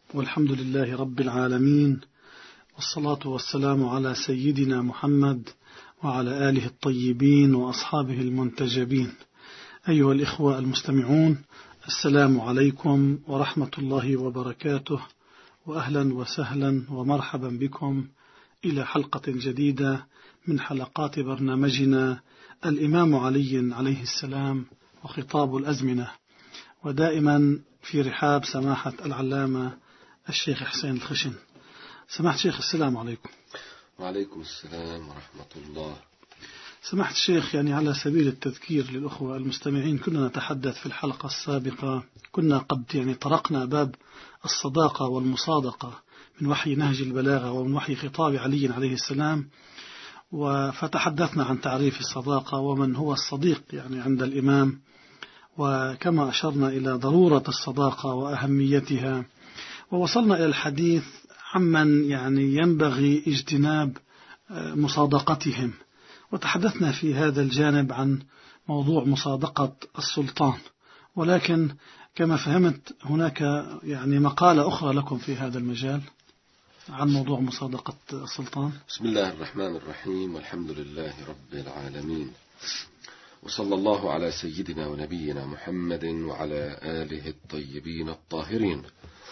والحمد لله رب العالمين، والصلاة والسلام على سيدنا محمد وعلى آله الطيبين وأصحابه المنتجبين. أيها الإخوة المستمعون، السلام عليكم ورحمة الله وبركاته، وأهلا وسهلا ومرحبا بكم إلى حلقة جديدة من حلقات برنامجنا الإمام علي عليه السلام وخطاب الأزمنة، ودائما في رحاب سماحة العلامة الشيخ حسين الخشن. سماحة الشيخ، السلام عليكم. وعليكم السلام ورحمة الله. سماحة الشيخ، على سبيل التذكير للأخوة المستمعين، كنا نتحدث في الحلقة السابقة، كنا قد طرقنا باب الصداقة والمصادقة من وحي نهج البلاغة ومن وحي خطاب علي عليه السلام، فتحدثنا عن تعريف الصداقة ومن هو الصديق عند الإمام، وكما أشرنا إلى ضرورة الصداقة وأهميتها، ووصلنا إلى الحديث عمن ينبغي اجتناب مصادقتهم، وتحدثنا في هذا الجانب عن موضوع مصادقة السلطان، ولكن كما فهمت هناك مقالة أخرى لكم في هذا المجال عن موضوع مصادقة السلطان. بسم الله الرحمن الرحيم، والحمد لله رب العالمين، وصلى الله على سيدنا ونبينا محمد وعلى آله الطيبين الطاهرين.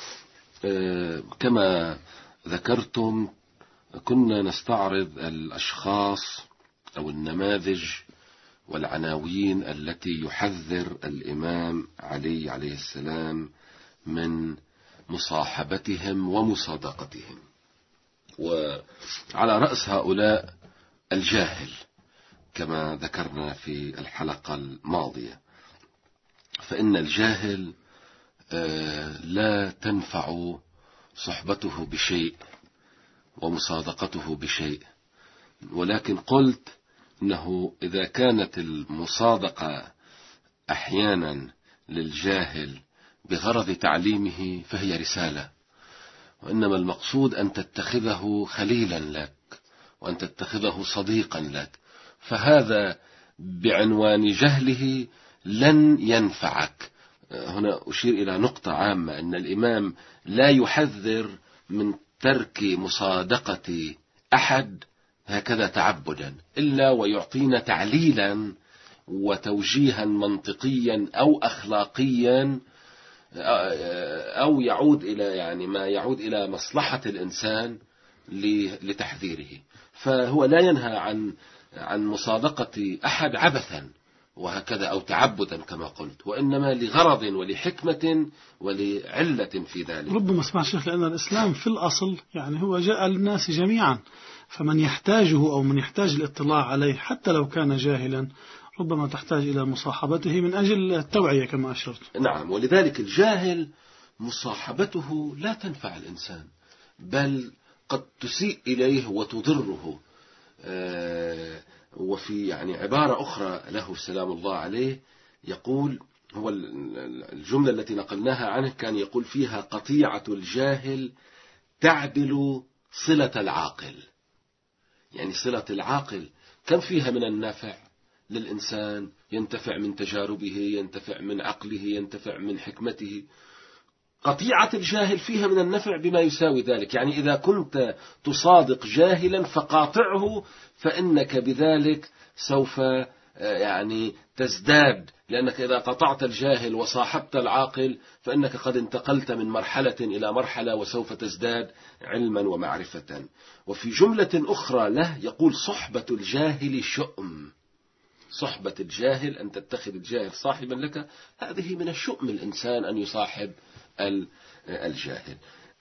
كما ذكرتم، كنا نستعرض الأشخاص أو النماذج والعناوين التي يحذر الإمام علي عليه السلام من مصاحبتهم ومصادقتهم، وعلى رأس هؤلاء الجاهل كما ذكرنا في الحلقة الماضية. فإن الجاهل لا تنفع صحبته بشيء ومصادقته بشيء، ولكن قلت إنه إذا كانت المصادقة أحيانا للجاهل بغرض تعليمه فهي رسالة، وإنما المقصود أن تتخذه خليلا لك وأن تتخذه صديقا لك، فهذا بعنوان جهله لن ينفعك. هنا أشير إلى نقطة عامة، أن الإمام لا يحذر من ترك مصادقة أحد هكذا تعبدا، إلا ويعطينا تعليلا وتوجيها منطقيا أو أخلاقيا، أو يعود إلى ما يعود إلى مصلحة الإنسان لتحذيره. فهو لا ينهى عن مصادقة أحد عبثا وهكذا أو تعبدا كما قلت، وإنما لغرض ولحكمة ولعلة في ذلك. ربما اسمع شيخ، لأن الإسلام في الأصل هو جاء للناس جميعا، فمن يحتاجه أو من يحتاج الاطلاع عليه حتى لو كان جاهلا ربما تحتاج إلى مصاحبته من أجل التوعية كما أشرت. نعم، ولذلك الجاهل مصاحبته لا تنفع الإنسان، بل قد تسيء إليه وتضره. وفي عبارة أخرى له سلام الله عليه يقول، هو الجملة التي نقلناها عنه كان يقول فيها: قطيعة الجاهل تعدل صلة العاقل. صلة العاقل كم فيها من النفع للإنسان، ينتفع من تجاربه، ينتفع من عقله، ينتفع من حكمته. قطيعة الجاهل فيها من النفع بما يساوي ذلك. إذا كنت تصادق جاهلا فقاطعه، فإنك بذلك سوف تزداد، لأنك إذا قطعت الجاهل وصاحبت العاقل فإنك قد انتقلت من مرحلة إلى مرحلة، وسوف تزداد علما ومعرفة. وفي جملة أخرى له يقول: صحبة الجاهل شؤم. صحبة الجاهل، أن تتخذ الجاهل صاحبا لك، هذه من الشؤم الإنسان أن يصاحب الجاهل.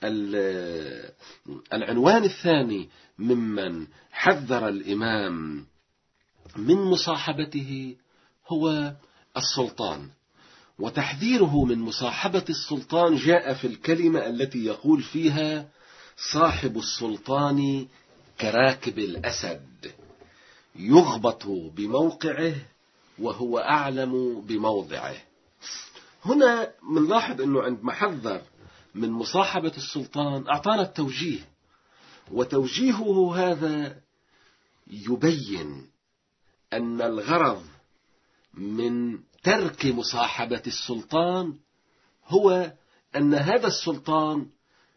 العنوان الثاني ممن حذر الإمام من مصاحبته هو السلطان، وتحذيره من مصاحبة السلطان جاء في الكلمة التي يقول فيها: صاحب السلطان كراكب الأسد، يغبط بموقعه وهو أعلم بموضعه. هنا بنلاحظ أنه عند محذر من مصاحبة السلطان أعطانا التوجيه، وتوجيهه هذا يبين أن الغرض من ترك مصاحبة السلطان هو أن هذا السلطان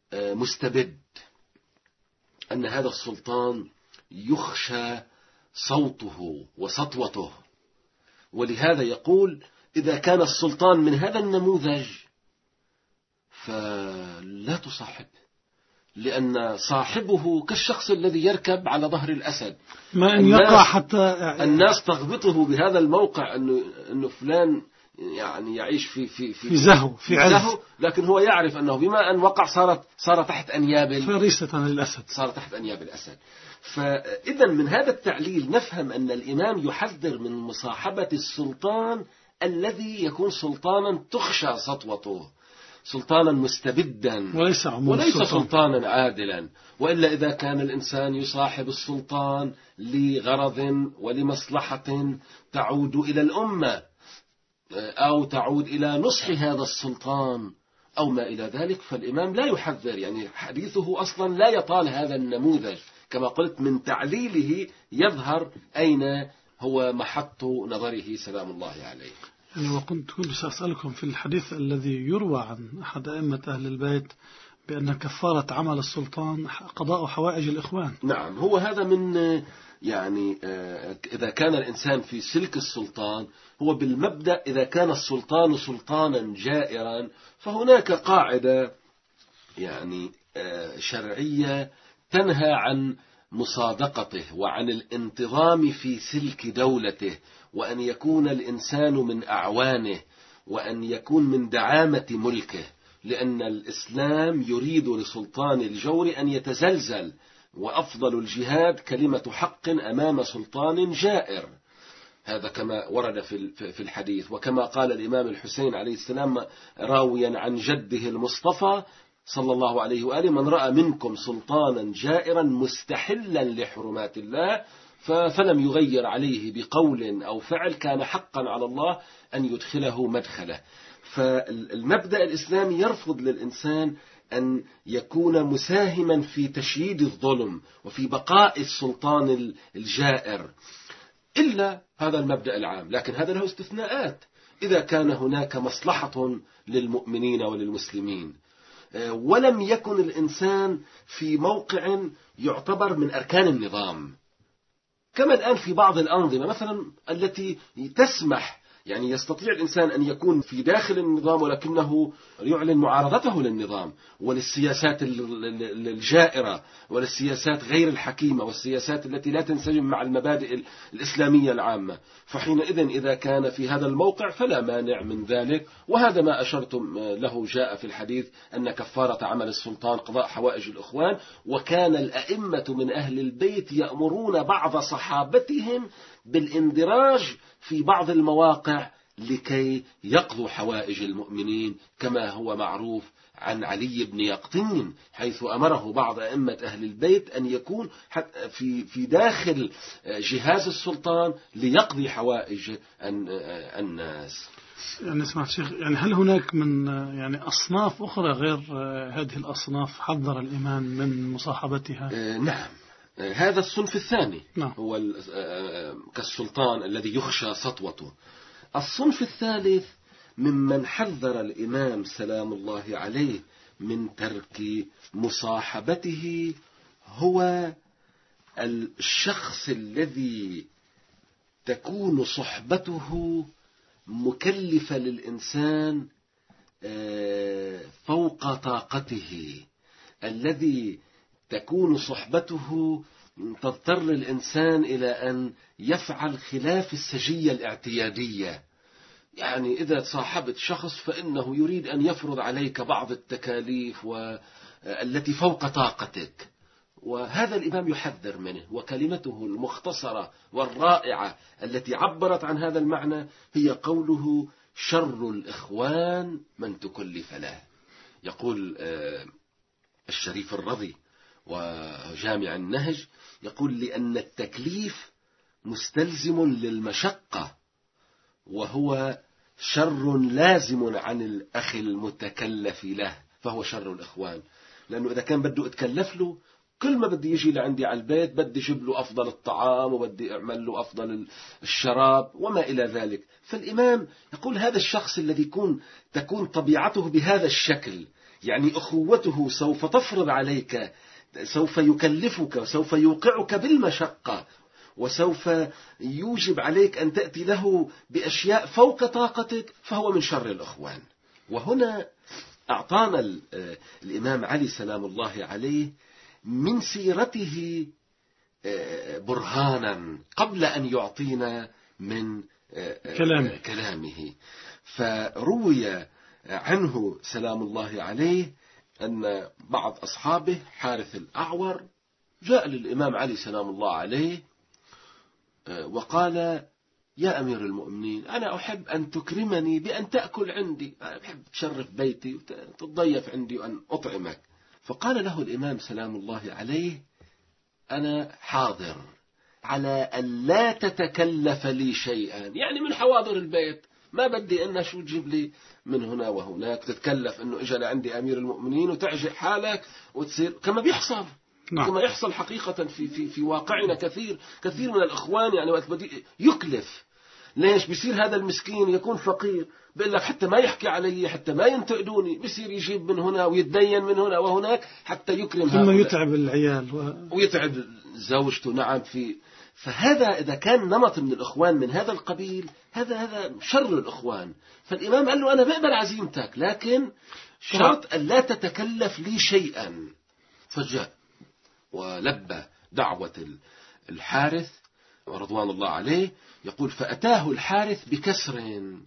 مستبد، أن هذا السلطان يخشى صوته وسطوته، ولهذا يقول إذا كان السلطان من هذا النموذج فلا تصاحب، لأن صاحبه كالشخص الذي يركب على ظهر الأسد، ما أن يقع حتى الناس تغبطه بهذا الموقع أنه فلان يعني يعيش في زهو، في عز، لكن هو يعرف أنه بما أن وقع صار تحت أنياب فريسة للأسد، صار تحت أنياب الأسد. فإذا من هذا التعليل نفهم أن الإمام يحذر من مصاحبة السلطان الذي يكون سلطانا تخشى سطوته، سلطانا مستبدا وليس سلطانا عادلا. وإلا إذا كان الإنسان يصاحب السلطان لغرض ولمصلحة تعود إلى الأمة أو تعود إلى نصح هذا السلطان أو ما إلى ذلك، فالإمام لا يحذر، يعني حديثه أصلا لا يطال هذا النموذج. كما قلت من تعليله يظهر أين هو محط نظره سلام الله عليه. يعني وكنت سأسألكم في الحديث الذي يروى عن أحد أئمة أهل البيت بأن كفارة عمل السلطان قضاء حوائج الإخوان. نعم، هو هذا من يعني إذا كان الإنسان في سلك السلطان، هو بالمبدأ إذا كان السلطان سلطانا جائرا فهناك قاعدة يعني شرعية تنهى عن مصادقته وعن الانتظام في سلك دولته، وأن يكون الإنسان من أعوانه، وأن يكون من دعامة ملكه، لأن الإسلام يريد لسلطان الجور أن يتزلزل، وأفضل الجهاد كلمة حق أمام سلطان جائر. هذا كما ورد في الحديث، وكما قال الإمام الحسين عليه السلام راويا عن جده المصطفى صلى الله عليه وآله: من رأى منكم سلطانا جائرا مستحلا لحرمات الله فلم يغير عليه بقول أو فعل كان حقا على الله أن يدخله مدخله. فالمبدأ الإسلامي يرفض للإنسان أن يكون مساهما في تشييد الظلم وفي بقاء السلطان الجائر إلا هذا المبدأ العام، لكن هذا له استثناءات إذا كان هناك مصلحة للمؤمنين وللمسلمين، ولم يكن الإنسان في موقع يعتبر من أركان النظام، كما الآن في بعض الأنظمة مثلا التي تسمح، يعني يستطيع الإنسان أن يكون في داخل النظام ولكنه يعلن معارضته للنظام وللسياسات الجائرة وللسياسات غير الحكيمة والسياسات التي لا تنسجم مع المبادئ الإسلامية العامة. فحينئذ إذا كان في هذا الموقع فلا مانع من ذلك، وهذا ما أشرتم له جاء في الحديث أن كفارة عمل السلطان قضاء حوائج الإخوان. وكان الأئمة من أهل البيت يأمرون بعض صحابتهم بالاندراج في بعض المواقع لكي يقضوا حوائج المؤمنين، كما هو معروف عن علي بن يقطين حيث أمره بعض أئمة أهل البيت أن يكون في داخل جهاز السلطان ليقضي حوائج الناس. يعني سمعت شيخ، يعني هل هناك من يعني أصناف أخرى غير هذه الأصناف حذر الإمام من مصاحبتها؟ نعم، هذا الصنف الثاني نعم. هو كالسلطان الذي يخشى سطوته. الصنف الثالث ممن حذر الإمام سلام الله عليه من ترك مصاحبته هو الشخص الذي تكون صحبته مكلفة للإنسان فوق طاقته، الذي تكون صحبته تضطر الإنسان إلى أن يفعل خلاف السجية الاعتيادية. يعني إذا صاحبت شخص فإنه يريد أن يفرض عليك بعض التكاليف التي فوق طاقتك، وهذا الإمام يحذر منه. وكلمته المختصرة والرائعة التي عبرت عن هذا المعنى هي قوله: شر الإخوان من تكلف له. يقول الشريف الرضي وجامع النهج، يقول: لأن التكليف مستلزم للمشقة، وهو شر لازم عن الأخ المتكلف له، فهو شر الإخوان. لأنه إذا كان بده أتكلف له، كل ما بدي يجي لعندي على البيت بدي أجيب له أفضل الطعام وبدي أعمل له أفضل الشراب وما إلى ذلك. فالإمام يقول هذا الشخص الذي تكون طبيعته بهذا الشكل، يعني أخوته سوف تفرض عليك، سوف يكلفك، سوف يوقعك بالمشقة، وسوف يوجب عليك أن تأتي له بأشياء فوق طاقتك، فهو من شر الإخوان. وهنا أعطانا الإمام علي سلام الله عليه من سيرته برهانا قبل أن يعطينا من كلامه. فروي عنه سلام الله عليه أن بعض أصحابه حارث الأعور جاء للإمام علي سلام الله عليه وقال: يا أمير المؤمنين، أنا أحب أن تكرمني بأن تأكل عندي، أنا أحب تشرف بيتي وتتضيف عندي وأن أطعمك. فقال له الإمام سلام الله عليه: أنا حاضر على أن لا تتكلف لي شيئا، يعني من حواضر البيت، ما بدي أن شو تجيب لي من هنا وهناك، تتكلف أنه إجا لعندي أمير المؤمنين وتعجق حالك وتصير كما بيحصل. نعم. كما يحصل حقيقة في واقعنا كثير من الإخوان، يعني وقت بدي يكلف. ليش بيصير هذا المسكين يكون فقير، بيقول لك حتى ما يحكي علي، حتى ما ينتقدوني، بيصير يجيب من هنا ويتدين من هنا وهناك حتى يكرم، ثم يتعب العيال ويتعب زوجته. نعم. فهذا إذا كان نمط من الإخوان من هذا القبيل، هذا شر الإخوان. فالإمام قال له: أنا بقبل عزيمتك، لكن شرط أن لا تتكلف لي شيئا. فجاء ولبى دعوة الحارث ورضوان الله عليه. يقول: فأتاه الحارث بكسر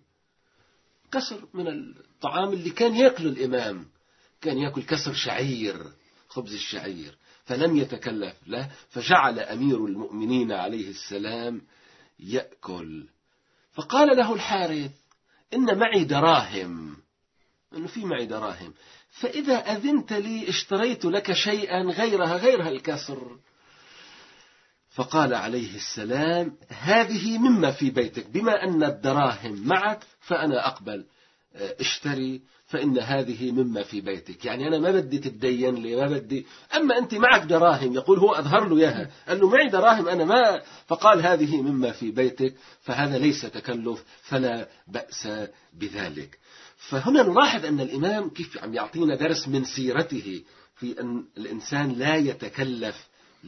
من الطعام اللي كان يأكل الإمام، كان يأكل كسر شعير، خبز الشعير، فلم يتكلف له. فجعل أمير المؤمنين عليه السلام يأكل. فقال له الحارث: إن معي دراهم، إنه في معي دراهم، فإذا أذنت لي اشتريت لك شيئا غيرها الكسر. فقال عليه السلام: هذه مما في بيتك، بما أن الدراهم معك فأنا أقبل، اشتري، فإن هذه مما في بيتك. يعني أنا ما بدي تتدين لي، ما بدي، أما أنت معك دراهم. يقول هو أظهر له إياها، قال له: معي دراهم أنا ما. فقال: هذه مما في بيتك، فهذا ليس تكلف، فلا بأس بذلك. فهنا نلاحظ أن الإمام كيف عم يعطينا درس من سيرته في أن الإنسان لا يتكلف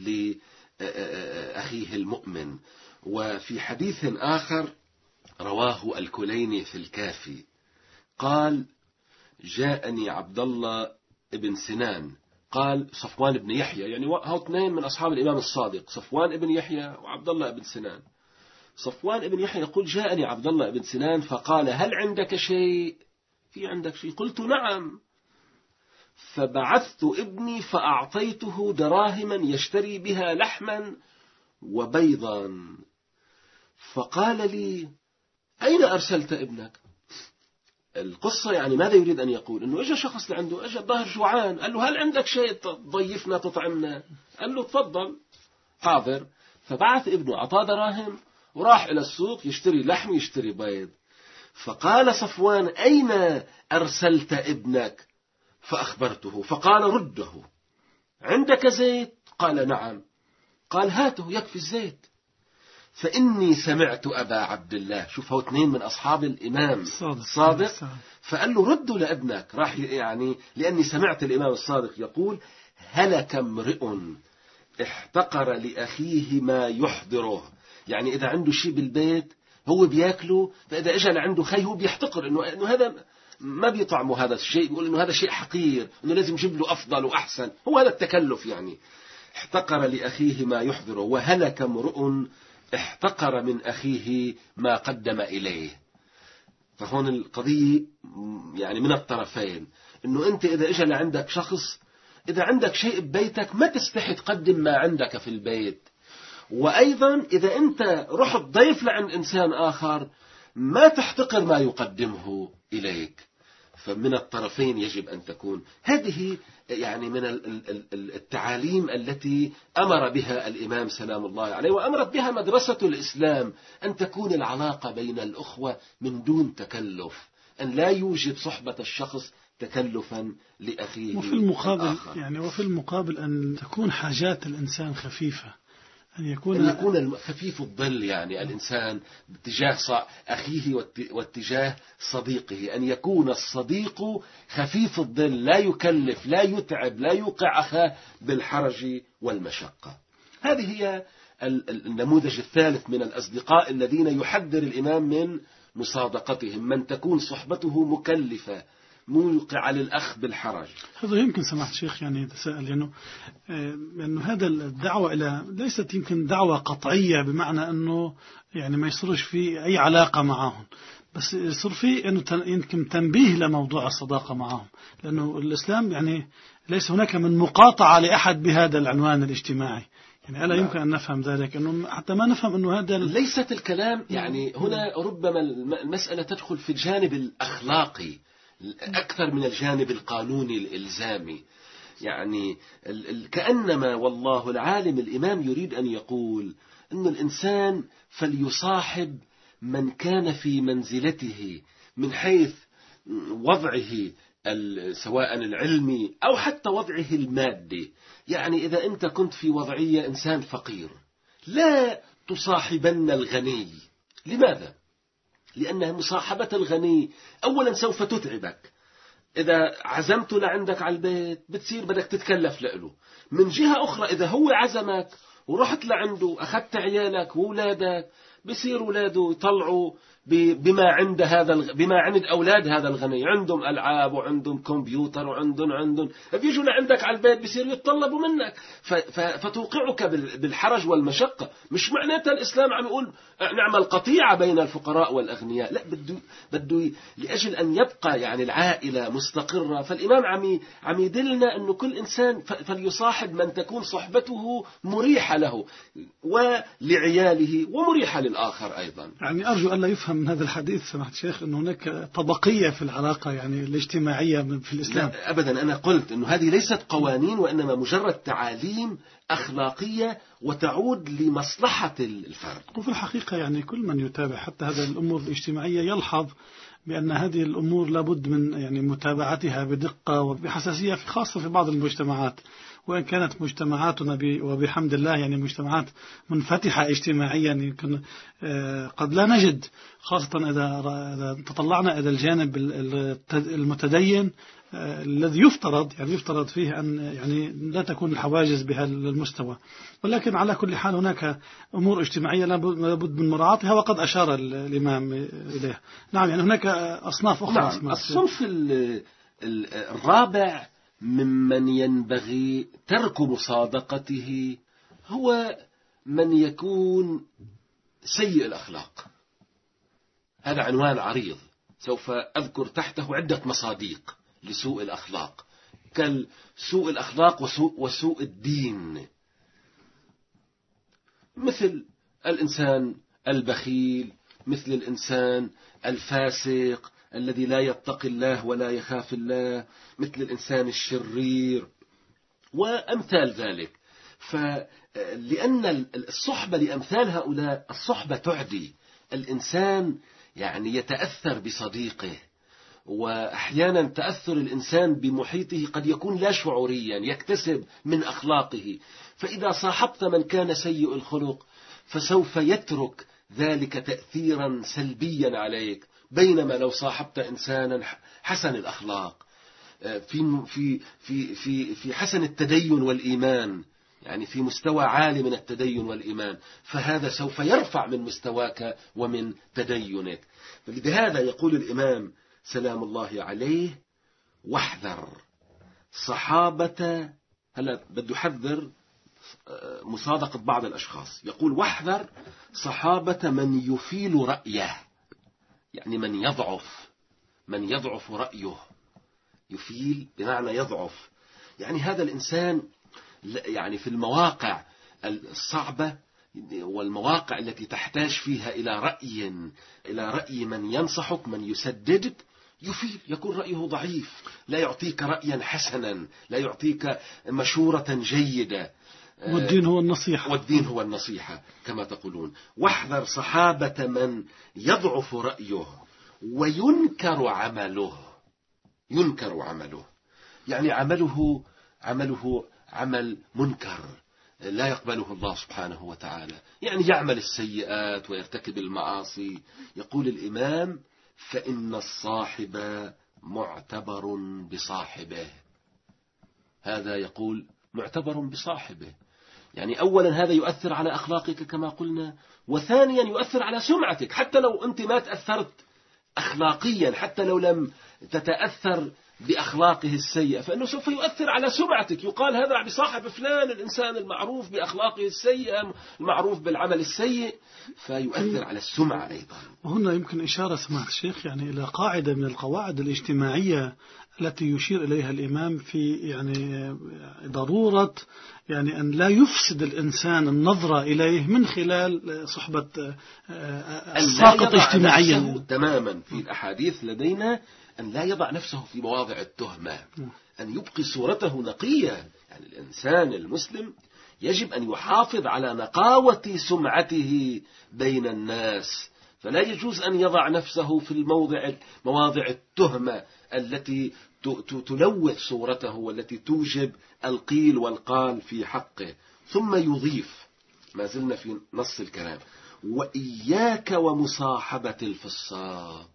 لأخيه المؤمن. وفي حديث آخر رواه الكليني في الكافي قال: جاءني عبد الله ابن سنان، قال صفوان بن يحيى، يعني هؤلاء اثنين من أصحاب الإمام الصادق، صفوان بن يحيى وعبد الله بن سنان. صفوان بن يحيى يقول: جاءني عبد الله بن سنان فقال: هل عندك شيء؟ في عندك شيء؟ قلت: نعم. فبعثت ابني فأعطيته دراهما يشتري بها لحما وبيضا. فقال لي: أين أرسلت ابنك؟ القصة يعني ماذا يريد أن يقول؟ إنه إجا شخص لعنده، إجا الظاهر جوعان، قال له: هل عندك شيء تضيفنا تطعمنا؟ قال له: تفضل، حاضر. فبعث ابنه، أعطاه دراهم وراح إلى السوق يشتري لحم يشتري بيض. فقال صفوان: أين أرسلت ابنك؟ فأخبرته، فقال: رده. عندك زيت؟ قال: نعم. قال: هاته، يكفي الزيت، فإني سمعت أبا عبد الله. شوف، هو اثنين من أصحاب الإمام الصادق. فقال له: ردوا لابنك، راح يعني لأني سمعت الإمام الصادق يقول: هلك امرئ احتقر لأخيه ما يحضره. يعني إذا عنده شيء بالبيت هو بياكله، فإذا إجا لعنده خي هو بيحتقر إنه هذا ما بيطعمه هذا الشيء، بيقول إنه هذا شيء حقير، إنه لازم يجيب له أفضل وأحسن. هو هذا التكلف، يعني احتقر لأخيه ما يحضره. وهلك امرؤ احتقر من أخيه ما قدم إليه. فهون القضية يعني من الطرفين، إنه أنت إذا إجا لعندك شخص، إذا عندك شيء ببيتك ما تستحي تقدم ما عندك في البيت. وأيضا إذا أنت رحت ضيف لعند إنسان آخر ما تحتقر ما يقدمه إليك. فمن الطرفين يجب أن تكون. هذه يعني من التعاليم التي أمر بها الإمام سلام الله عليه، وأمرت بها مدرسة الإسلام، أن تكون العلاقة بين الأخوة من دون تكلف، أن لا يوجد صحبة الشخص تكلفا لأخيه. وفي المقابل أن تكون حاجات الإنسان خفيفة، أن يكون خفيف الظل، يعني الإنسان باتجاه أخيه واتجاه صديقه، أن يكون الصديق خفيف الظل، لا يكلف، لا يتعب، لا يوقع أخاه بالحرج والمشقة. هذه هي النموذج الثالث من الأصدقاء الذين يحذر الإمام من مصادقتهم، من تكون صحبته مكلفة موقع للأخ بالحرج. هذا يمكن سماحة الشيخ يعني يتساءل لأنه هذا الدعوة إلى ليست يمكن دعوة قطعية بمعنى أنه يعني ما يصيرش في أي علاقة معهم، بس يصير في أنه يمكن تنبيه لموضوع الصداقة معهم، لأنه الإسلام يعني ليس هناك من مقاطعة لأحد بهذا العنوان الاجتماعي. يعني ألا يمكن أن نفهم ذلك، أنه حتى ما نفهم أنه هذا ليست الكلام يعني هنا ربما المسألة تدخل في الجانب الأخلاقي أكثر من الجانب القانوني الإلزامي. يعني كأنما والله العالم الإمام يريد أن يقول أن الإنسان فليصاحب من كان في منزلته من حيث وضعه سواء العلمي أو حتى وضعه المادي. يعني إذا أنت كنت في وضعية إنسان فقير لا تصاحبن الغني. لماذا؟ لأن مصاحبة الغني أولا سوف تتعبك، إذا عزمت لعندك على البيت بتصير بدك تتكلف له. من جهة أخرى إذا هو عزمك ورحت لعنده أخذت عيالك وولادك، بصير أولاده يطلعوا بما عند أولاد هذا الغني، عندهم ألعاب وعندهم كمبيوتر وعندهم بيجوا لعندك على البيت بصير يتطلبوا منك، فتوقعك بالحرج والمشقة. مش معناتها الإسلام عم يقول نعمل قطيعة بين الفقراء والأغنياء، لا، بده لأجل أن يبقى يعني العائلة مستقرة. فالإمام عم يدلنا أنه كل إنسان فليصاحب من تكون صحبته مريحة له ولعياله ومريحة للآخر أيضا. يعني أرجو ألا يفهم من هذا الحديث سماحة الشيخ أنه هناك طبقية في العلاقة يعني الاجتماعية في الإسلام. لا أبدا، أنا قلت أنه هذه ليست قوانين وإنما مجرد تعاليم أخلاقية وتعود لمصلحة الفرد. وفي الحقيقة يعني كل من يتابع حتى هذا الأمور الاجتماعية يلحظ بأن هذه الأمور لابد من يعني متابعتها بدقة وبحساسية، خاصة في بعض المجتمعات، وإن كانت مجتمعاتنا وبحمد الله يعني مجتمعات منفتحة اجتماعيا، يمكن قد لا نجد، خاصة إذا تطلعنا إلى الجانب المتدين الذي يفترض فيه أن يعني لا تكون الحواجز بهذا المستوى. ولكن على كل حال هناك أمور اجتماعية لابد من مراعاتها، وقد أشار الإمام إليها. نعم، يعني هناك أصناف أخرى. نعم، الصنف الرابع ممن ينبغي ترك مصادقته هو من يكون سيء الأخلاق. هذا عنوان عريض، سوف أذكر تحته عدة مصادق لسوء الأخلاق، كالسوء الأخلاق وسوء الدين، مثل الإنسان البخيل، مثل الإنسان الفاسق الذي لا يتقي الله ولا يخاف الله، مثل الإنسان الشرير وأمثال ذلك. لأن الصحبة لأمثال هؤلاء الصحبة تعدي الإنسان، يعني يتأثر بصديقه، وأحيانا تأثر الإنسان بمحيطه قد يكون لا شعوريا، يكتسب من أخلاقه. فإذا صاحبت من كان سيء الخلق فسوف يترك ذلك تأثيرا سلبيا عليك، بينما لو صاحبت إنسانا حسن الأخلاق في حسن التدين والإيمان، يعني في مستوى عالي من التدين والإيمان، فهذا سوف يرفع من مستواك ومن تدينك. فلهذا يقول الإمام سلام الله عليه: واحذر صحابة، هلا بده يحذر مصادقة بعض الأشخاص، يقول: واحذر صحابة من يفيل رأيه، يعني من يضعف رأيه. يفيل بمعنى يضعف، يعني هذا الإنسان يعني في المواقع الصعبة والمواقع التي تحتاج فيها إلى رأي من ينصحك، من يسددك، يفيل، يكون رأيه ضعيف، لا يعطيك رأيا حسنا، لا يعطيك مشورة جيدة. والدين هو النصيحة كما تقولون. واحذر صحابة من يضعف رأيه وينكر عمله. يعني عمله عمل منكر، لا يقبله الله سبحانه وتعالى، يعني يعمل السيئات ويرتكب المعاصي. يقول الإمام: فإن الصاحب معتبر بصاحبه. هذا يقول معتبر بصاحبه، يعني أولا هذا يؤثر على أخلاقك كما قلنا، وثانيا يؤثر على سمعتك. حتى لو أنت ما تأثرت أخلاقيا، حتى لو لم تتأثر بأخلاقه السيئة، فإنه سوف يؤثر على سمعتك. يقال هذا بصاحب فلان، الإنسان المعروف بأخلاقه السيئة، المعروف بالعمل السيء، فيؤثر على السمعة أيضا. وهنا يمكن إشارة سماحة الشيخ يعني إلى قاعدة من القواعد الاجتماعية التي يشير إليها الإمام في يعني ضرورة يعني أن لا يفسد الإنسان النظرة إليه من خلال صحبة الساقط اجتماعيا. تماما في الأحاديث لدينا أن لا يضع نفسه في مواضع التهمة، أن يبقي صورته نقية. يعني الإنسان المسلم يجب أن يحافظ على نقاوة سمعته بين الناس، فلا يجوز أن يضع نفسه في مواضع التهمة التي تلوث صورته والتي توجب القيل والقال في حقه. ثم يضيف، ما زلنا في نص الكلام: وإياك ومصاحبة الفساق.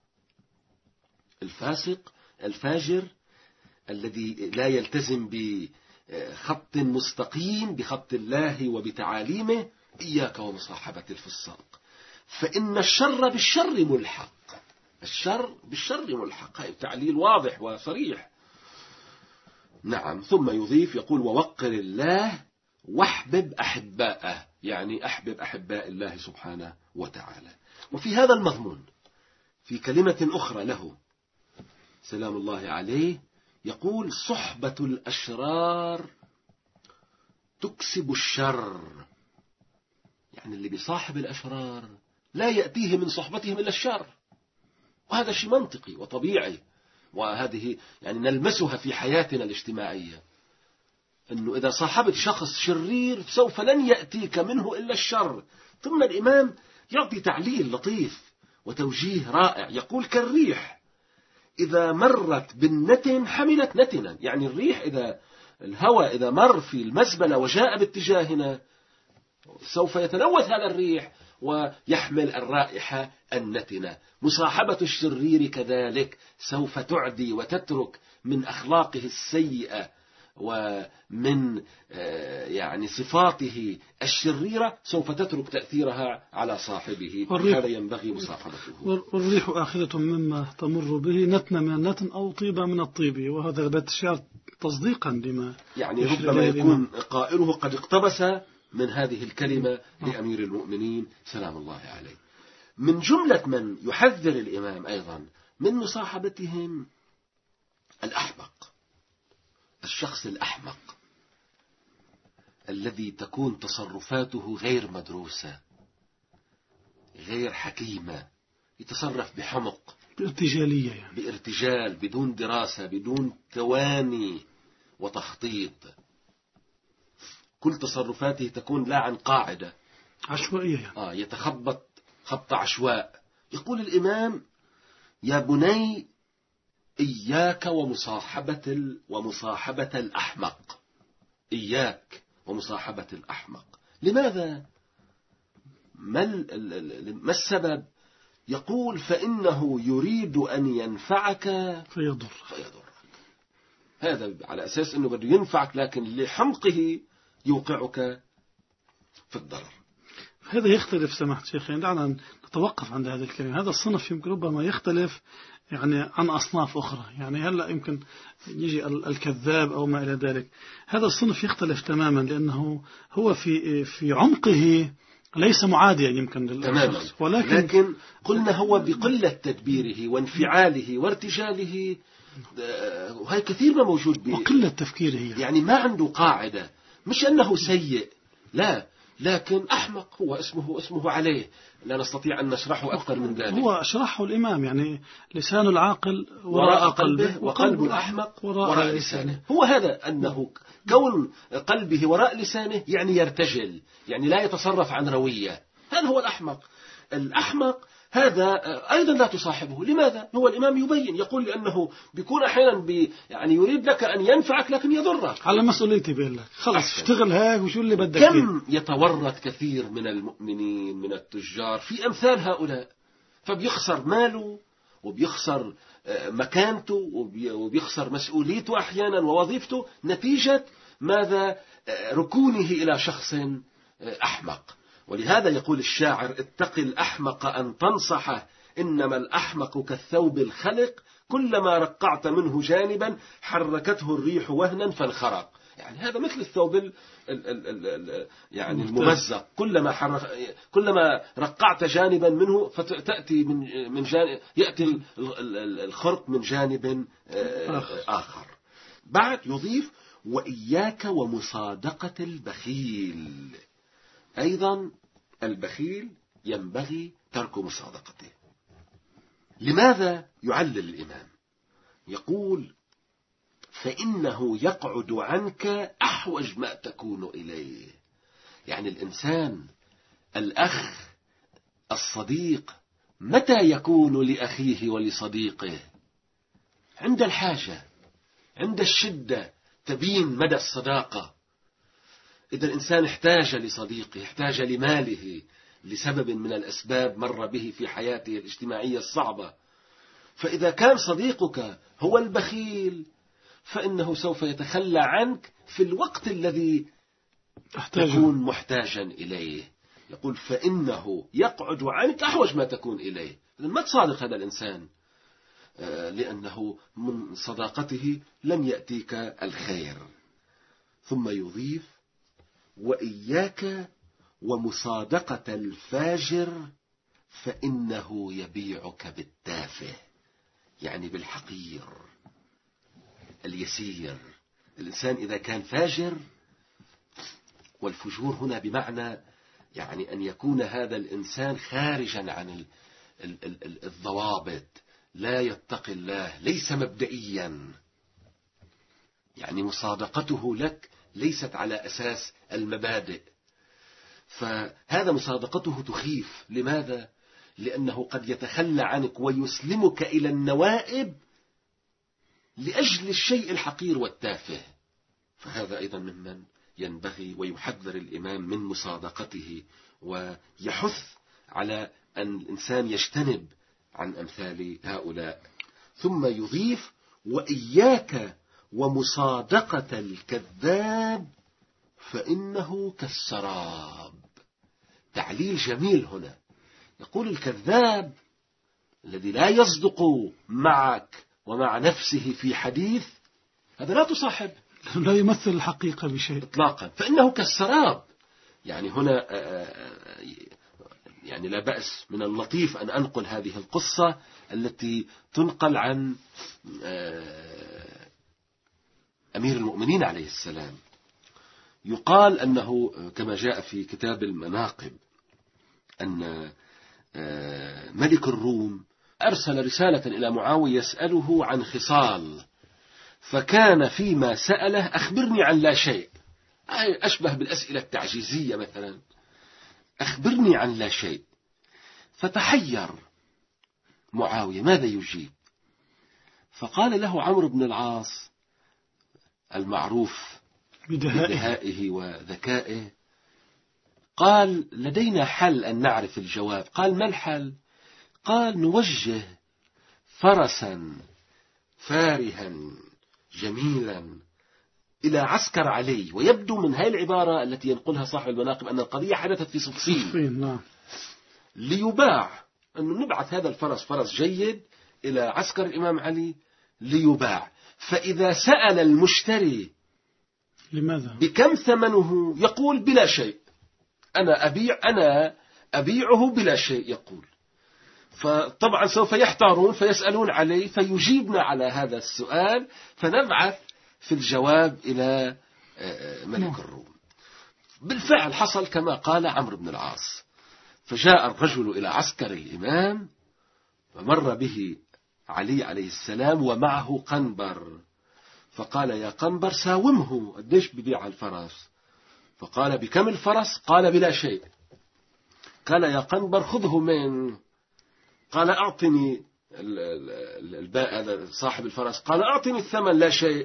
الفاسق الفاجر الذي لا يلتزم بخط مستقيم بخط الله وبتعاليمه، إياك ومصاحبة الفساق، فإن الشر بالشر ملحق. الشر بالشر ملحق، هذا تعليل واضح وصريح. نعم. ثم يضيف يقول: ووقر الله واحبب أحباءه، يعني أحبب أحباء الله سبحانه وتعالى. وفي هذا المضمون في كلمة أخرى له سلام الله عليه يقول: صحبة الأشرار تكسب الشر. يعني اللي بيصاحب الأشرار لا يأتيه من صحبتهم إلا الشر، وهذا شيء منطقي وطبيعي، وهذه يعني نلمسها في حياتنا الاجتماعية، أنه إذا صاحبت شخص شرير سوف لن يأتيك منه إلا الشر. ثم الإمام يعطي تعليل لطيف وتوجيه رائع، يقول: كالريح إذا مرت بالنتن حملت نتنا. يعني الريح الهواء إذا مر في المزبلة وجاء باتجاهنا سوف يتلوث هذا الريح ويحمل الرائحة النتنة. مصاحبة الشرير كذلك سوف تعدي وتترك من أخلاقه السيئة ومن يعني صفاته الشريرة، سوف تترك تأثيرها على صاحبه. هذا ينبغي مصاحبته. والريح آخذة مما تمر به، نتن من النتن أو طيبة من الطيب. وهذا بيت الشعر تصديقا لما يعني ربما يكون قائله قد اقتبس من هذه الكلمة لأمير المؤمنين سلام الله عليه. من جملة من يحذر الإمام أيضا من مصاحبتهم الأحمق، الشخص الأحمق الذي تكون تصرفاته غير مدروسة غير حكيمة، يتصرف بحمق، بارتجالية، يعني بارتجال، بدون دراسة، بدون تواني وتخطيط. كل تصرفاته تكون لا عن قاعدة، عشوائية، يتخبط خبط عشواء. يقول الإمام: يا بني إياك ومصاحبة الأحمق. إياك ومصاحبة الأحمق. لماذا؟ ما السبب؟ يقول: فإنه يريد أن ينفعك فيضرك. هذا على أساس أنه بده ينفعك، لكن لحمقه يوقعك في الضرر. هذا يختلف سماحة الشيخ، يعني دعنا نتوقف عند هذه الكلمة. هذا الصنف يمكن ربما يختلف يعني عن أصناف أخرى. يعني هلأ يمكن يجي الكذاب أو ما إلى ذلك، هذا الصنف يختلف تماما، لأنه هو في عمقه ليس معاديا يمكن للشخص، ولكن قلنا هو بقلة تدبيره وانفعاله وارتجاله، وهي كثير ما موجود وقلة تفكيره، يعني ما عنده قاعدة. مش أنه سيء، لا، لكن أحمق. هو اسمه عليه، لا نستطيع أن نشرحه أكثر من ذلك. هو شرحه الإمام، يعني لسان العاقل وراء قلبه، وقلب الأحمق وراء لسانه. هو هذا، أنه كون قلبه وراء لسانه يعني يرتجل، يعني لا يتصرف عن روية. هذا هو الأحمق. الأحمق هذا أيضا لا تصاحبه. لماذا؟ هو الإمام يبين، يقول لأنه بيكون أحيانا يعني يريد لك أن ينفعك لكن يضرك. على مسؤوليتي بيقول لك خلص اشتغل هيك وشو اللي بدك. كم يتورط كثير من المؤمنين من التجار في أمثال هؤلاء، فبيخسر ماله وبيخسر مكانته وبيخسر مسؤوليته أحيانا ووظيفته نتيجة ماذا؟ ركونه إلى شخص أحمق. ولهذا يقول الشاعر: اتق الأحمق أن تنصحه، إنما الأحمق كالثوب الخلق، كلما رقعت منه جانبا حركته الريح وهنا فانخرق. يعني هذا مثل الثوب يعني الممزق، كلما رقعت جانبا منه فتأتي من جانب، يأتي الخرق من جانب آخر. بعد يضيف: وإياك ومصادقة البخيل. أيضا البخيل ينبغي ترك مصادقته. لماذا؟ يعلل الإمام، يقول: فإنه يقعد عنك أحوج ما تكون إليه. يعني الإنسان الأخ الصديق متى يكون لأخيه ولصديقه؟ عند الحاجة، عند الشدة تبين مدى الصداقة. إذا الإنسان احتاج لصديقه، احتاج لماله لسبب من الأسباب مر به في حياته الاجتماعية الصعبة، فإذا كان صديقك هو البخيل فإنه سوف يتخلى عنك في الوقت الذي تكون محتاجا إليه. يقول: فإنه يقعد عنك أحوج ما تكون إليه. ما تصادق هذا الإنسان لأنه من صداقته لن يأتيك الخير. ثم يضيف: وإياك ومصادقة الفاجر فإنه يبيعك بالتافه. يعني بالحقير اليسير. الإنسان إذا كان فاجر، والفجور هنا بمعنى يعني أن يكون هذا الإنسان خارجا عن الضوابط، لا يتقي الله، ليس مبدئيا، يعني مصادقته لك ليست على أساس المبادئ، فهذا مصادقته تخيف. لماذا؟ لأنه قد يتخلى عنك ويسلمك إلى النوائب لأجل الشيء الحقير والتافه. فهذا أيضا ممن ينبغي ويحذر الإمام من مصادقته، ويحث على أن الإنسان يجتنب عن أمثال هؤلاء. ثم يضيف: وإياك ومصادقة الكذاب فإنه كالسراب. تعليل جميل هنا. يقول: الكذاب الذي لا يصدق معك ومع نفسه في حديث، هذا لا تصاحب، لا يمثل الحقيقة بشيء إطلاقا، فإنه كالسراب. يعني هنا يعني لا بأس من اللطيف أن أنقل هذه القصة التي تنقل عن أمير المؤمنين عليه السلام. يقال أنه كما جاء في كتاب المناقب أن ملك الروم أرسل رسالة إلى معاوية يسأله عن خصال، فكان فيما سأله: أخبرني عن لا شيء. أشبه بالأسئلة التعجيزية مثلا، أخبرني عن لا شيء. فتحير معاوية ماذا يجيب، فقال له عمرو بن العاص المعروف بدهائه وذكائه، قال: لدينا حل أن نعرف الجواب. قال: ما الحل؟ قال: نوجه فرسا فارها جميلا إلى عسكر علي. ويبدو من هذه العبارة التي ينقلها صاحب المناقب أن القضية حدثت في صفين، ليباع، أن نبعث هذا الفرس، فرس جيد، إلى عسكر الإمام علي ليباع. فإذا سأل المشتري: لماذا؟ بكم ثمنه؟ يقول: بلا شيء، أنا أبيعه بلا شيء، يقول. فطبعا سوف يحتارون فيسألون عليه، فيجيبنا على هذا السؤال، فنبعث في الجواب إلى ملك الروم. بالفعل حصل كما قال عمرو بن العاص، فجاء الرجل إلى عسكر الإمام، فمر به علي عليه السلام ومعه قنبر، فقال: يا قنبر ساومه، قديش ببيع الفرس؟ فقال: بكم الفرس؟ قال: بلا شيء. قال: يا قنبر خذه منه. قال أعطني هذا صاحب الفرس قال أعطني الثمن لا شيء.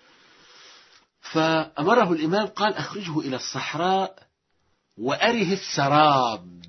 فأمره الإمام قال أخرجه إلى الصحراء وأره السراب.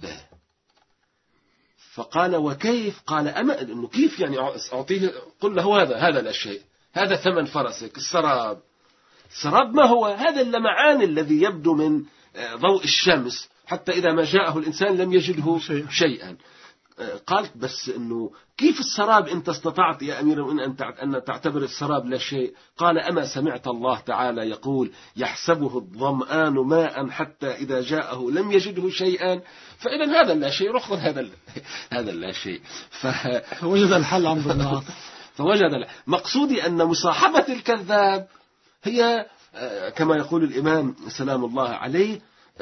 فقال وكيف؟ قال إنه كيف يعني أعطيه؟ قل له هذا لا شيء، هذا ثمن فرسك السراب. السراب ما هو؟ هذا اللمعان الذي يبدو من ضوء الشمس حتى إذا ما جاءه الإنسان لم يجده شيئا. قال بس إنه كيف السراب أنت استطعت يا أمير المؤمنين أن تعتبر السراب لا شيء؟ قال أما سمعت الله تعالى يقول يحسبه الظمآن ماء حتى إذا جاءه لم يجده شيئا. فإذا هذا لا شيء، رخص هذا لا شيء. فوجد الحل عند العاطف. فوجد مقصودي أن مصاحبة الكذاب هي كما يقول الإمام سلام الله عليه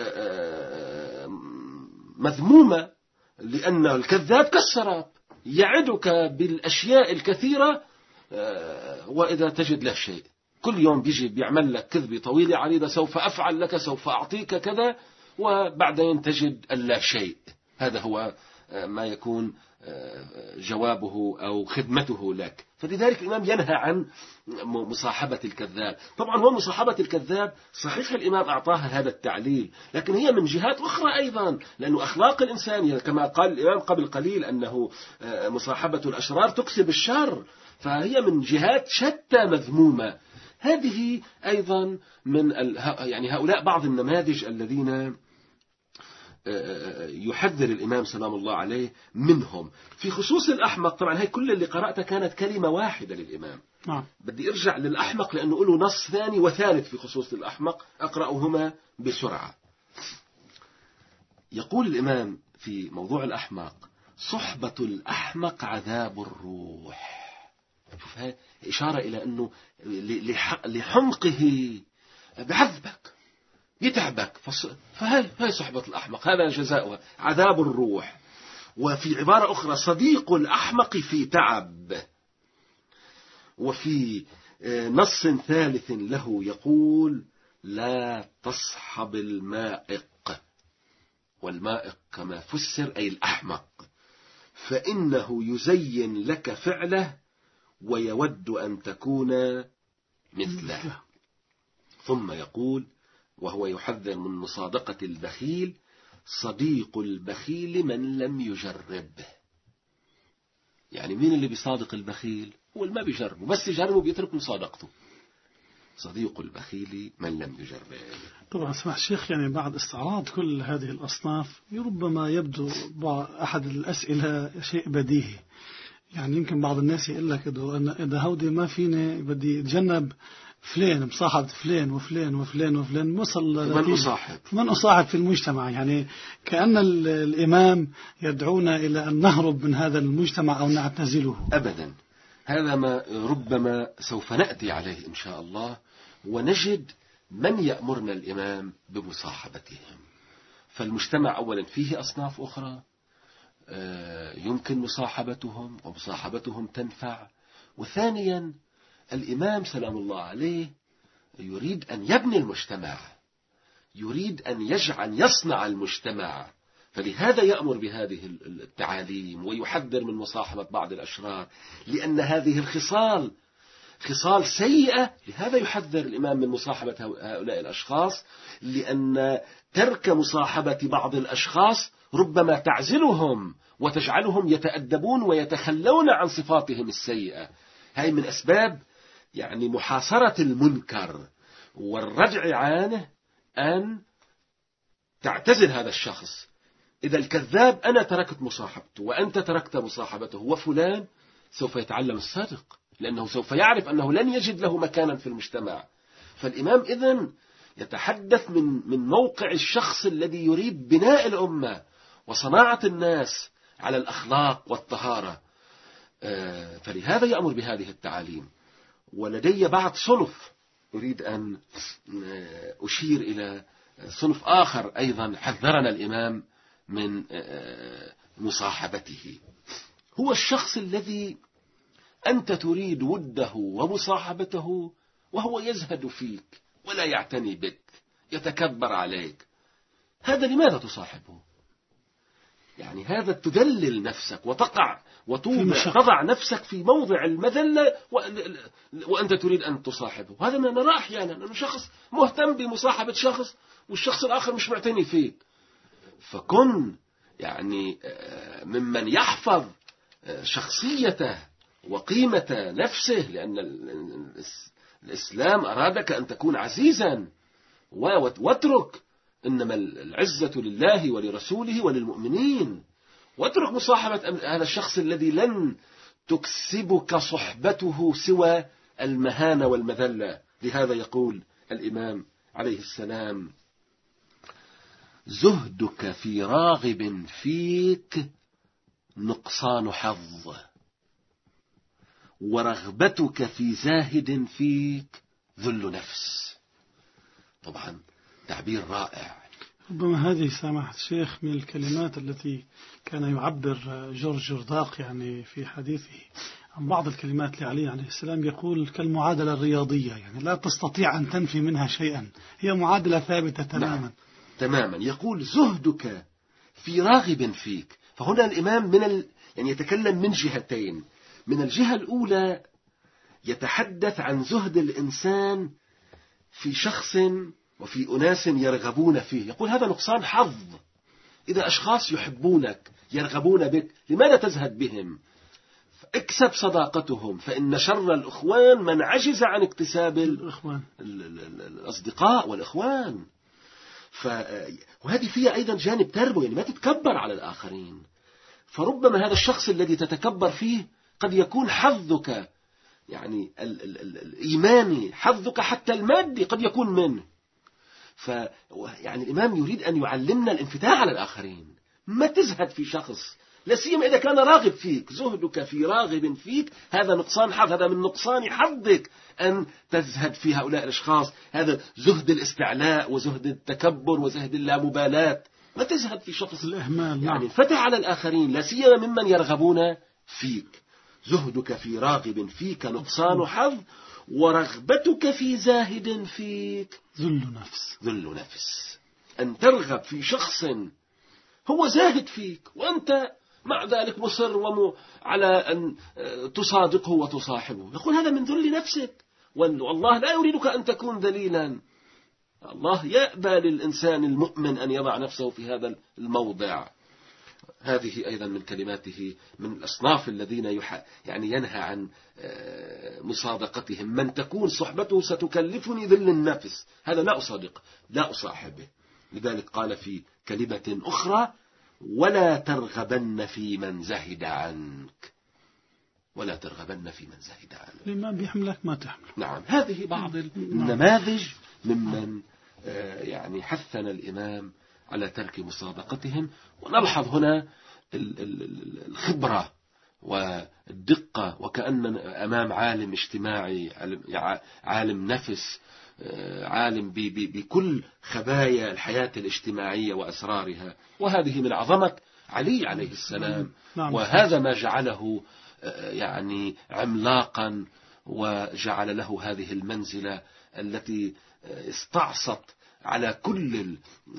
مذمومة، لأن الكذاب كالسراب يعدك بالأشياء الكثيرة وإذا تجد له شيء. كل يوم بيجي بيعمل لك كذبة طويلة عريضة، سوف أفعل لك، سوف أعطيك كذا، وبعدين تجد اللا شيء. هذا هو ما يكون جوابه أو خدمته لك. فلذلك الإمام ينهى عن مصاحبة الكذاب. طبعا هو مصاحبة الكذاب صحيح الإمام أعطاها هذا التعليل، لكن هي من جهات أخرى أيضا، لأنه أخلاق الإنسان كما قال الإمام قبل قليل أنه مصاحبة الأشرار تكسب الشر، فهي من جهات شتى مذمومة. هذه أيضا من يعني هؤلاء بعض النماذج الذين يحذر الإمام سلام الله عليه منهم. في خصوص الأحمق، طبعا هي كل اللي قرأتها كانت كلمة واحدة للإمام. بدي أرجع للأحمق لأنه له نص ثاني وثالث في خصوص الأحمق، أقرأهما بسرعة. يقول الإمام في موضوع الأحمق: صحبة الأحمق عذاب الروح. شوف هاي إشارة إلى أنه لحمقه بعذبك يتعبك، فهي صحبة الأحمق، هذا جزاؤها عذاب الروح. وفي عبارة أخرى: صديق الأحمق في تعب. وفي نص ثالث له يقول: لا تصحب المائق. والمائق كما فسر أي الأحمق، فإنه يزين لك فعله ويود أن تكون مثله. ثم يقول وهو يحذر من مصادقة البخيل: صديق البخيل من لم يجربه. يعني مين اللي بيصادق البخيل؟ هو اللي ما بيجربه، بس يجربه بيترك مصادقته. صديق البخيل من لم يجربه. طبعا سمح الشيخ، يعني بعد استعراض كل هذه الأصناف ربما يبدو أحد الأسئلة شيء بديهي. يعني يمكن بعض الناس يقول لك إذا هودي ما فيني بدي أتجنب فلان، مصاحبة فلان وفلان وفلان وفلان، وصل من أصاحب في المجتمع. يعني كأن الإمام يدعونا إلى أن نهرب من هذا المجتمع أو نعتزله. أبدا، هذا ما ربما سوف نأتي عليه إن شاء الله، ونجد من يأمرنا الإمام بمصاحبتهم. فالمجتمع أولا فيه أصناف أخرى يمكن مصاحبتهم ومصاحبتهم تنفع. وثانيا الإمام سلام الله عليه يريد أن يبني المجتمع، يريد أن يصنع المجتمع، فلهذا يأمر بهذه التعاليم ويحذر من مصاحبة بعض الأشرار، لأن هذه الخصال خصال سيئة. لهذا يحذر الإمام من مصاحبة هؤلاء الأشخاص، لأن ترك مصاحبة بعض الأشخاص ربما تعزلهم وتجعلهم يتأدبون ويتخلون عن صفاتهم السيئة. هاي من أسباب يعني محاصرة المنكر والرجع عنه، أن تعتزل هذا الشخص. إذا الكذاب أنا تركت مصاحبته وأنت تركت مصاحبته، وفلان سوف يتعلم الصدق، لأنه سوف يعرف أنه لن يجد له مكانا في المجتمع. فالإمام إذن يتحدث من موقع الشخص الذي يريد بناء الأمة وصناعة الناس على الأخلاق والطهارة، فلهذا يأمر بهذه التعاليم. ولدي بعض صنف أريد أن أشير إلى صنف آخر أيضا حذرنا الإمام من مصاحبته. هو الشخص الذي أنت تريد وده ومصاحبته وهو يزهد فيك ولا يعتني بك، يتكبر عليك. هذا لماذا تصاحبه؟ يعني هذا تذلل نفسك وتقع تضع نفسك في موضع المذلة وأنت تريد أن تصاحبه. وهذا ما نراه أحيانا، أنه شخص مهتم بمصاحبة شخص والشخص الآخر مش معتني فيك. فكن يعني ممن يحفظ شخصيته وقيمة نفسه، لأن الإسلام أرادك أن تكون عزيزا، واترك، إنما العزة لله ولرسوله وللمؤمنين. واترك مصاحبة هذا الشخص الذي لن تكسبك صحبته سوى المهانة والمذلة. لهذا يقول الإمام عليه السلام: زهدك في راغب فيك نقصان حظ، ورغبتك في زاهد فيك ذل نفس. طبعا تعبير رائع. ربما هذه سماحة الشيخ من الكلمات التي كان يعبر جورج جرداق يعني في حديثه عن بعض الكلمات لعلي عليه السلام، يقول كالمعادلة الرياضية، يعني لا تستطيع أن تنفي منها شيئا، هي معادلة ثابتة تماما. نعم. تماما. يقول زهدك في راغب فيك. فهنا الإمام يعني يتكلم من جهتين. من الجهة الأولى يتحدث عن زهد الإنسان في شخص وفي أناس يرغبون فيه. يقول هذا نقصان حظ. إذا أشخاص يحبونك يرغبون بك، لماذا تزهد بهم؟ اكسب صداقتهم، فإن شر الأخوان من عجز عن اكتساب الأصدقاء والإخوان. وهذه فيها أيضا جانب تربوي، يعني ما تتكبر على الآخرين. فربما هذا الشخص الذي تتكبر فيه قد يكون حظك يعني الإيماني، حظك حتى المادي قد يكون منه. يعني الإمام يريد أن يعلمنا الانفتاح على الآخرين. ما تزهد في شخص، لا سيما إذا كان راغب فيك. زهدك في راغب فيك هذا نقصان حظ، هذا من نقصان حظك أن تزهد في هؤلاء الأشخاص. هذا زهد الاستعلاء وزهد التكبر وزهد اللامبالاة. ما تزهد في شخص، الإهمال. يعني فتح على الآخرين، لا سيما ممن يرغبون فيك. زهدك في راغب فيك نقصان حظ، ورغبتك في زاهد فيك ذل نفس. أن ترغب في شخص هو زاهد فيك وأنت مع ذلك مصر على أن تصادقه وتصاحبه. يقول هذا من ذل نفسك، والله لا يريدك أن تكون ذليلا. الله يأبى للإنسان المؤمن أن يضع نفسه في هذا الموضع. هذه أيضا من كلماته من الأصناف الذين يعني ينهى عن مصادقتهم. من تكون صحبته ستكلفني ذل النفس، هذا لا أصادق لا أصاحبه. لذلك قال في كلمة أخرى: ولا ترغبن في من زهد عنك. ولا ترغبن في من زهد عنك، لما بيحملك ما تحمل. نعم. هذه بعض النماذج ممن يعني حثنا الإمام على ترك مصادقتهم. ونلحظ هنا الخبرة والدقة، وكأن أمام عالم اجتماعي، عالم نفس، عالم بكل خبايا الحياة الاجتماعية وأسرارها. وهذه من عظمة علي عليه السلام. وهذا ما جعله يعني عملاقا، وجعل له هذه المنزلة التي استعصت على كل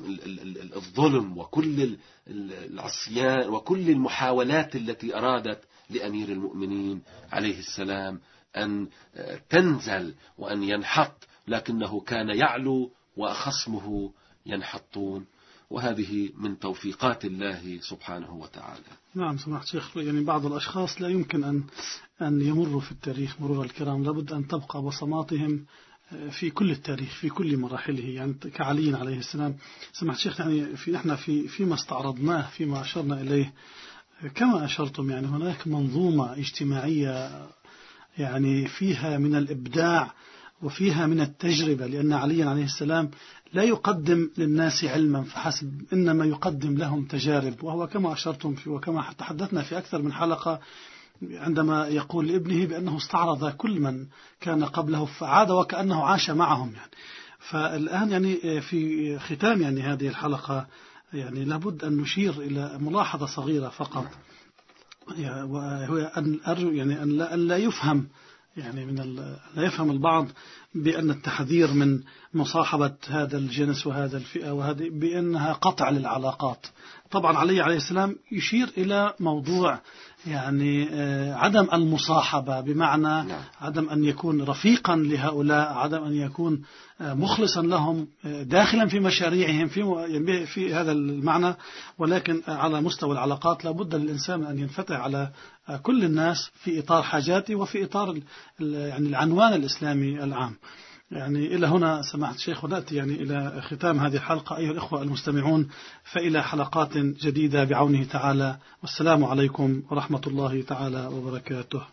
الظلم وكل العصيان وكل المحاولات التي أرادت لأمير المؤمنين عليه السلام أن تنزل وأن ينحط، لكنه كان يعلو وخصمه ينحطون. وهذه من توفيقات الله سبحانه وتعالى. نعم سماحة الشيخ، يعني بعض الأشخاص لا يمكن أن يمروا في التاريخ مرور الكرام، لابد أن تبقى بصماتهم في كل التاريخ في كل مراحله، يعني كعلي عليه السلام. سماحة الشيخ، يعني احنا فيما استعرضناه فيما أشرنا إليه، كما أشرتم يعني هناك منظومة اجتماعية يعني فيها من الإبداع وفيها من التجربة، لأن علي عليه السلام لا يقدم للناس علما فحسب، إنما يقدم لهم تجارب. وهو كما أشرتم وكما تحدثنا في أكثر من حلقة عندما يقول لابنه بأنه استعرض كل من كان قبله فعاد وكأنه عاش معهم يعني. فالآن يعني في ختام يعني هذه الحلقة يعني لابد أن نشير إلى ملاحظة صغيرة فقط، وهو أن أرجو يعني أن لا يفهم يعني لا يفهم البعض بأن التحذير من مصاحبة هذا الجنس وهذا الفئة وهذه بأنها قطع للعلاقات. طبعا علي عليه السلام يشير إلى موضوع يعني عدم المصاحبة، بمعنى عدم أن يكون رفيقا لهؤلاء، عدم أن يكون مخلصا لهم داخلا في مشاريعهم في هذا المعنى. ولكن على مستوى العلاقات لابد للإنسان أن ينفتح على كل الناس في إطار حاجاته وفي إطار يعني العنوان الإسلامي العام. يعني إلى هنا سماحة الشيخ، ونأتي يعني إلى ختام هذه الحلقة أيها الإخوة المستمعون، فإلى حلقات جديدة بعونه تعالى، والسلام عليكم ورحمة الله تعالى وبركاته.